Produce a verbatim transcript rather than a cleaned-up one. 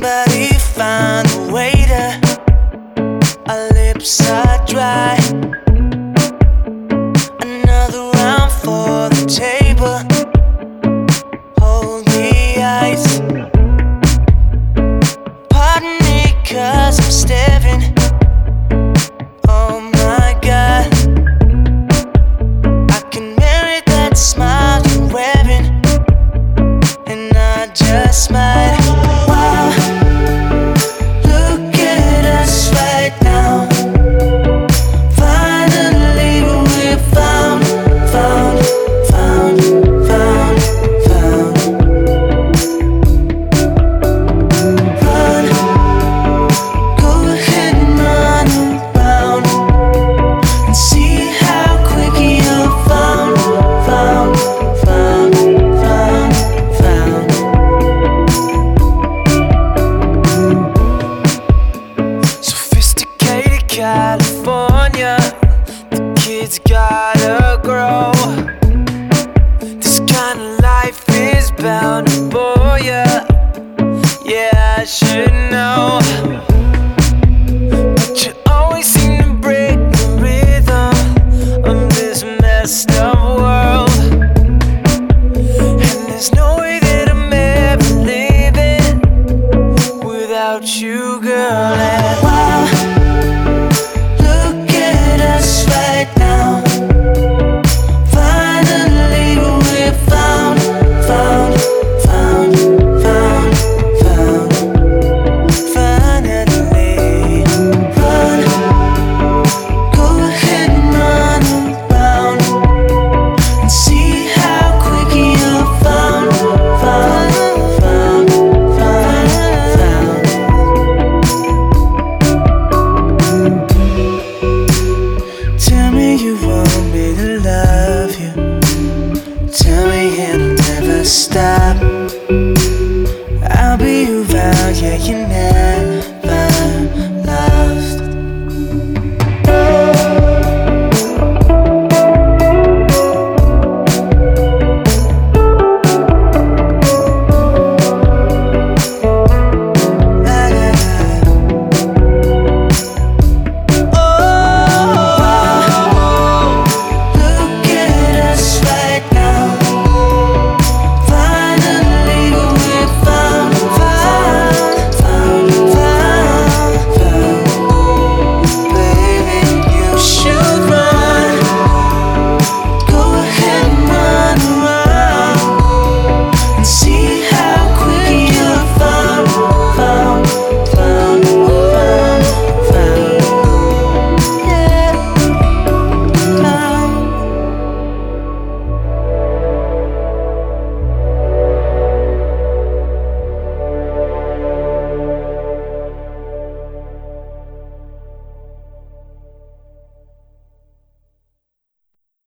Somebody find a waiter. Our lips are dry. Another round for the table. Hold the ice. Pardon me, cause I'm staring. Oh my God, I can marry that smile you're wearing, and I just might. Wow, look at us right now. Finally we found, found, found, found, found. Run, go ahead and run around and see how quick you're found, found, found, found, found. Sophisticated California, the kids gotta grow. This kind of life is bound to bore ya. Yeah, I should know, but you always seem to break the rhythm of this messed up world. And there's no way that I'm ever living without you, girl. And wow, look at us right now. Finally we found, found, found, found, found. Finally, run, go ahead and run around and see how quick you're found, found, found, found, found. Tell me you want me to love you. Tell me it'll never stop. I'll be around, yeah, you never